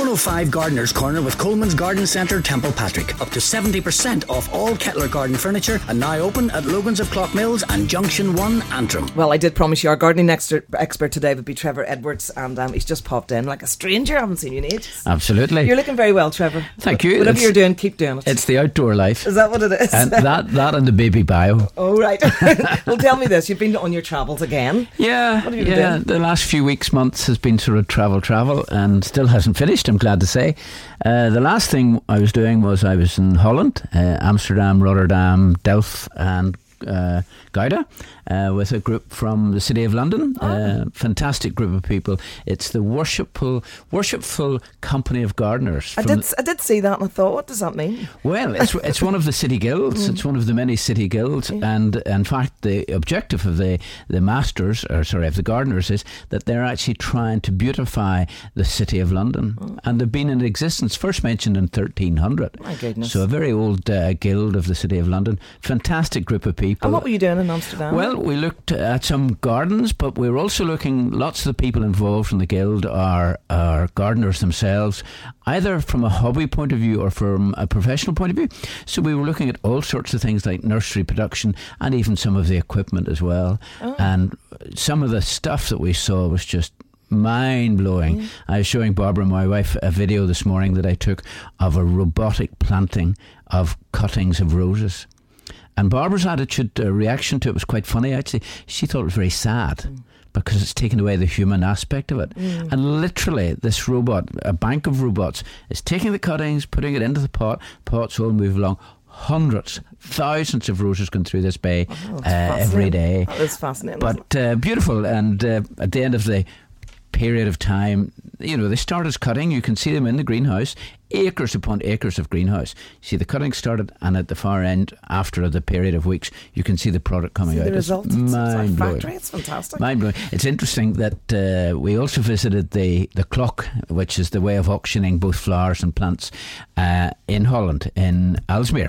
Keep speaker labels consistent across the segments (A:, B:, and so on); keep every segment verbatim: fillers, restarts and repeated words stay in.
A: one oh five Gardener's Corner with Coleman's Garden Centre, Temple Patrick. Up to seventy percent off all Kettler garden furniture, and now open at Logan's of Clockmills and Junction one, Antrim.
B: Well, I did promise you our gardening expert, expert today would be Trevor Edwards, and um, he's just popped in like a stranger. I haven't seen you in ages.
C: Absolutely.
B: You're looking very well, Trevor.
C: Thank you.
B: Whatever
C: it's,
B: you're doing, keep doing it.
C: It's the outdoor life.
B: Is that what it is?
C: And that, that and the baby bio.
B: Oh, right. Well, tell me this. You've been on your travels again.
C: Yeah.
B: What have you been
C: yeah.
B: doing?
C: The last few weeks, months has been sort of travel, travel, and still hasn't finished, I'm glad to say. Uh, the last thing I was doing was I was in Holland, uh, Amsterdam, Rotterdam, Delft, and uh, Gouda, uh, with a group from the City of London.
B: Oh.
C: Uh, fantastic group of people. It's the worshipful, worshipful company of gardeners.
B: I did. I did see that, and I thought, what does that mean?
C: Well, it's it's one of the city guilds.
B: Mm.
C: It's one of the many city guilds,
B: Yeah.
C: and in fact, the objective of the the masters, or sorry, of the gardeners, is that they're actually trying to beautify the City of London,
B: Mm.
C: and they've been in existence, first mentioned in thirteen hundred.
B: My goodness.
C: So a very old uh, guild of the City of London. Fantastic group of people.
B: And what were you doing in Amsterdam?
C: Well, we looked at some gardens, but we were also looking, lots of the people involved in the guild are, are gardeners themselves, either from a hobby point of view or from a professional point of view. So we were looking at all sorts of things like nursery production and even some of the equipment as well.
B: Oh.
C: And some of the stuff that we saw was just mind-blowing.
B: Mm.
C: I was showing Barbara, my wife, a video this morning that I took of a robotic planting of cuttings of roses. And Barbara's attitude, uh, reaction to it was quite funny, actually. She thought it was very sad mm. because it's taken away the human aspect of it. Mm. And literally, this robot, a bank of robots, is taking the cuttings, putting it into the pot, pots all move along. Hundreds, thousands of roses going through this bay
B: oh,
C: uh, every day.
B: That is fascinating.
C: But uh, beautiful, and uh, at the end of the period of time, you know, they started cutting. You can see them in the greenhouse, acres upon acres of greenhouse. See, the cutting started, and at the far end, after the period of weeks, you can see the product coming
B: see
C: out.
B: The result. It's
C: mind blowing.
B: Factory. It's fantastic.
C: Mind blowing. It's interesting that uh, we also visited the the Clock, which is the way of auctioning both flowers and plants uh, in Holland, in Aalsmeer.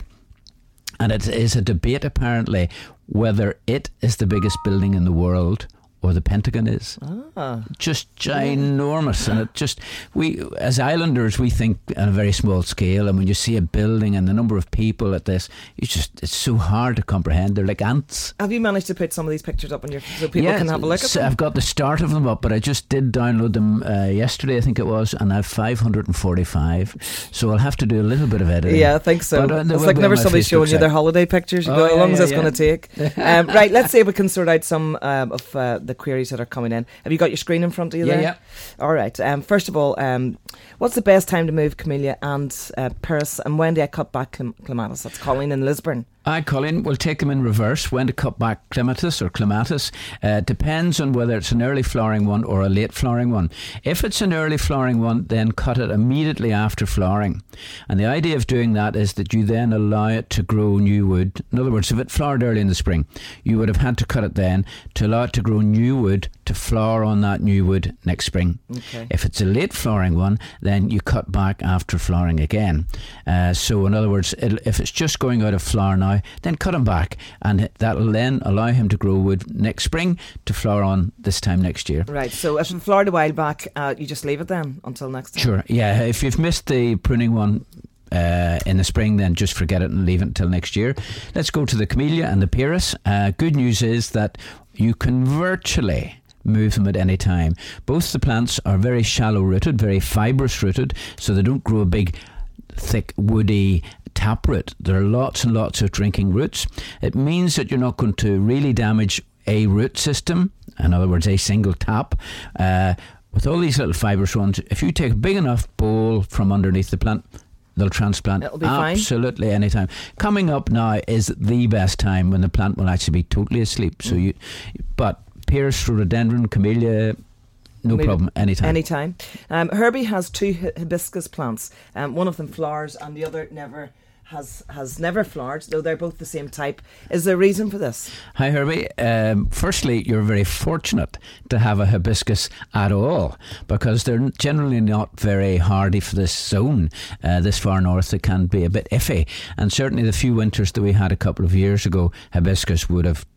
C: And it is a debate, apparently, whether it is the biggest building in the world or the Pentagon is.
B: Ah.
C: Just ginormous. And it just, we, as islanders, we think on a very small scale. And when you see a building and the number of people at this, it's just, it's so hard to comprehend. They're like ants.
B: Have you managed to put some of these pictures up on your, so people
C: yeah,
B: can have a look at
C: so
B: them?
C: I've got the start of them up, but I just did download them uh, yesterday, I think it was, and I have five hundred forty-five. So I'll have to do a little bit of editing.
B: Yeah, I think so.
C: But, uh,
B: it's like never somebody showing you their holiday pictures. You
C: Oh,
B: go, how
C: yeah,
B: long is
C: yeah,
B: this
C: yeah.
B: going to take? um, right, let's see if we can sort out some um, of uh, the queries that are coming in. Have you got your screen in front of you
C: Yeah,
B: there?
C: yeah.
B: All right. Um, first of all, um, what's the best time to move camellia and uh, Paris, and when do I cut back clem- clematis? That's Colleen in Lisburn.
C: Hi, Colin. We'll take them in reverse. When to cut back clematis or clematis uh, depends on whether it's an early flowering one or a late flowering one. If it's an early flowering one, then cut it immediately after flowering. And the idea of doing that is that you then allow it to grow new wood. In other words, if it flowered early in the spring, you would have had to cut it then to allow it to grow new wood to flower on that new wood next spring.
B: Okay.
C: If it's a late flowering one, then you cut back after flowering again. Uh, so in other words, it'll, if it's just going out of flower now, then cut him back, and that'll then allow him to grow wood next spring to flower on this time next year.
B: Right, so if it flowered a while back, uh, you just leave it then until next time?
C: Sure, yeah. If you've missed the pruning one uh, in the spring, then just forget it and leave it until next year. Let's go to the camellia and the Pyrrhus. Uh, good news is that you can virtually move them at any time. Both the plants are very shallow rooted, very fibrous rooted, so they don't grow a big, thick, woody taproot. There are lots and lots of drinking roots. It means that you're not going to really damage a root system, in other words, a single tap. Uh, with all these little fibrous ones, if you take a big enough bowl from underneath the plant, they'll transplant
B: It'll be
C: absolutely any time. Coming up now is the best time when the plant will actually be totally asleep. So mm. you, but Pyrrhus, rhododendron, camellia, no Maybe problem, anytime.
B: Anytime. Um, Herbie has two hibiscus plants. Um, one of them flowers and the other never has has never flowered, though they're both the same type. Is there a reason for this?
C: Hi, Herbie. Um, firstly, you're very fortunate to have a hibiscus at all, because they're generally not very hardy for this zone. Uh, this far north, it can be a bit iffy. And certainly the few winters that we had a couple of years ago, hibiscus would have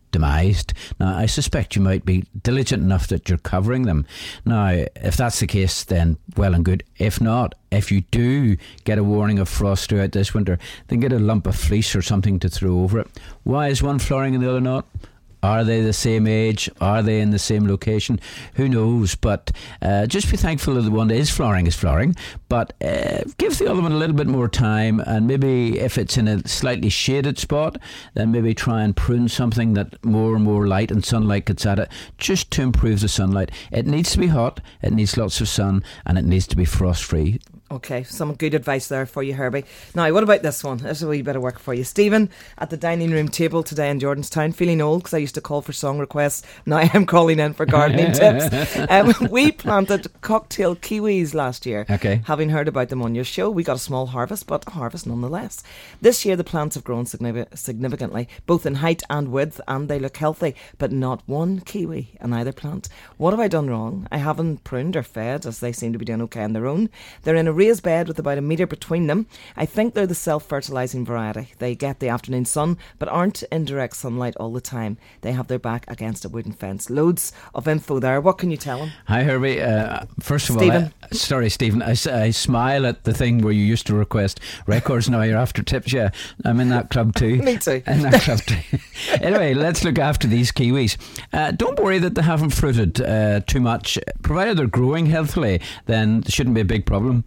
C: demised. Now, I suspect you might be diligent enough that you're covering them. Now, if that's the case, then well and good. If not, if you do get a warning of frost throughout this winter, then get a lump of fleece or something to throw over it. Why is one flowering and the other not? Are they the same age? Are they in the same location? Who knows? But uh, just be thankful that the one that is flowering is flowering. But uh, give the other one a little bit more time, and maybe if it's in a slightly shaded spot, then maybe try and prune something that more and more light and sunlight gets at it, just to improve the sunlight. It needs to be hot, it needs lots of sun, and it needs to be frost free.
B: Okay, some good advice there for you, Herbie. Now, what about this one? This is a wee bit of work for you. Stephen, at the dining room table today in Jordanstown, feeling old because I used to call for song requests. Now I'm calling in for gardening tips. Um, we planted cocktail kiwis last year.
C: Okay.
B: Having heard about them on your show, we got a small harvest, but a harvest nonetheless. This year, the plants have grown signifi- significantly, both in height and width, and they look healthy, but not one kiwi in either plant. What have I done wrong? I haven't pruned or fed, as they seem to be doing okay on their own. They're in a raised bed with about a metre between them. I think they're the self-fertilising variety. They get the afternoon sun but aren't in direct sunlight all the time. They have their back against a wooden fence. Loads of info there. What can you tell them?
C: Hi Herbie. Uh, first of
B: Stephen.
C: all, I, sorry Stephen, I, I smile at the thing where you used to request records. Now you're after tips. Yeah, I'm in that club too.
B: Me too.
C: In that club too. Anyway, let's look after these kiwis. Uh, don't worry that they haven't fruited uh, too much. Provided they're growing healthily, then there shouldn't be a big problem.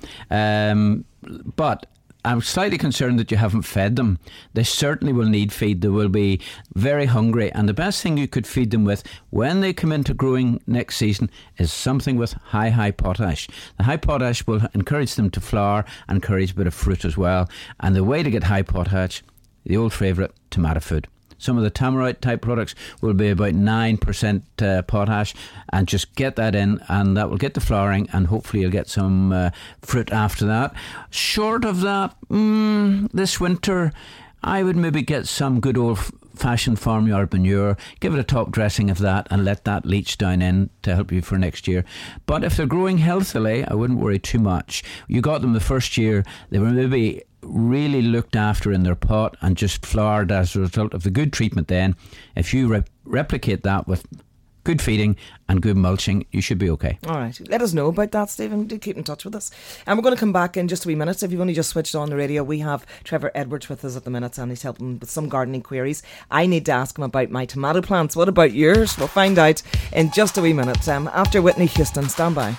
C: Um, but I'm slightly concerned that you haven't fed them. They certainly will need feed. They will be very hungry, and the best thing you could feed them with when they come into growing next season is something with high high potash. The high potash will encourage them to flower and encourage a bit of fruit as well. And the way to get high potash, the old favourite, tomato food. Some of the Tamarite type products will be about nine percent uh, potash, and just get that in, and that will get the flowering, and hopefully you'll get some uh, fruit after that. Short of that, mm, this winter I would maybe get some good old fashioned farmyard manure, give it a top dressing of that, and let that leach down in to help you for next year. But if they're growing healthily, I wouldn't worry too much. You got them the first year, they were maybe really looked after in their pot and just flowered as a result of the good treatment. Then if you re- replicate that with good feeding and good mulching, you should be okay.
B: Alright, let us know about that, Stephen. Do keep in touch with us. And we're going to come back in just a wee minute. If you've only just switched on the radio, we have Trevor Edwards with us at the minute, and he's helping with some gardening queries. I need to ask him about my tomato plants. What about yours? We'll find out in just a wee minute. Um, after Whitney Houston, stand by.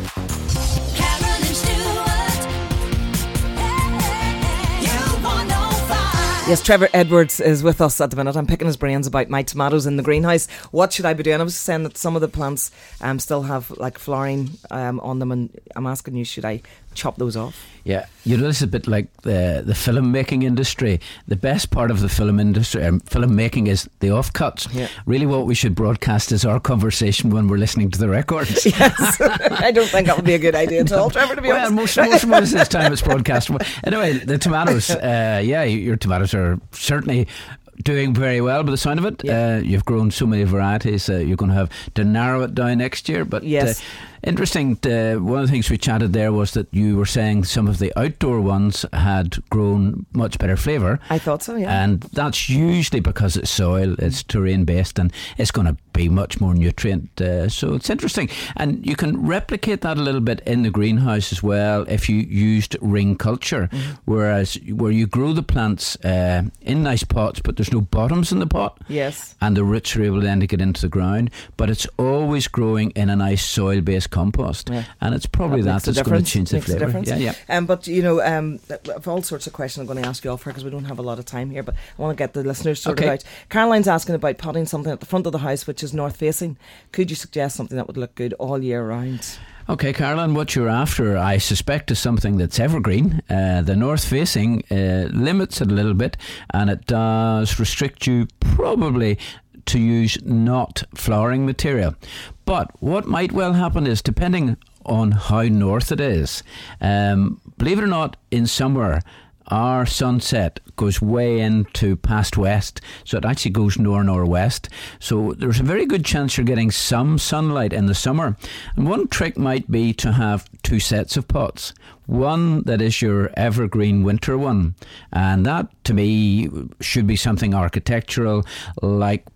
B: Yes, Trevor Edwards is with us at the minute. I'm picking his brains about my tomatoes in the greenhouse. What should I be doing? I was saying that some of the plants um, still have like flowering um, on them, and I'm asking you, should I chop those off?
C: Yeah, you know, this is a bit like the the film making industry. The best part of the film industry, um, film making, is the offcuts. Yeah. Really, what we should broadcast is our conversation when we're listening to the records.
B: Yes, I don't think that would be a good idea at all, Trevor, to be
C: well,
B: honest.
C: Most, most, most of this time it's broadcast. Anyway, the tomatoes, uh, yeah, your tomatoes are certainly doing very well by the sound of it. Yeah. Uh, you've grown so many varieties. Uh, you're going to have to narrow it down next year. But
B: yes.
C: uh, interesting, uh, one of the things we chatted there was that you were saying some of the outdoor ones had grown much better flavour.
B: I thought so, yeah.
C: And that's usually because it's soil, it's terrain based, and it's going to be much more nutrient. Uh, so it's interesting. And you can replicate that a little bit in the greenhouse as well if you used ring culture, mm-hmm. whereas where you grow the plants uh, in nice pots, but there's no bottoms in the pot.
B: Yes.
C: And the roots are able then to get into the ground, but it's always growing in a nice soil based compost, yeah. and it's probably that, that that's going to change the flavour. Yeah, yeah.
B: Um, but you know, um, I've all sorts of questions I'm going to ask you off here because we don't have a lot of time here. But I want to get the listeners sorted
C: okay.
B: out. Caroline's asking about potting something at the front of the house which is north facing. Could you suggest something that would look good all year round?
C: Okay, Caroline, what you're after, I suspect, is something that's evergreen. Uh, the north facing uh, limits it a little bit, and it does restrict you probably to use not flowering material. But what might well happen is, depending on how north it is, um, believe it or not, in summer our sunset goes way into past west, so it actually goes nor-northwest. So there's a very good chance you're getting some sunlight in the summer. And one trick might be to have two sets of pots. One that is your evergreen winter one, and that to me should be something architectural, like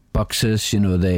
C: boxes, you know, the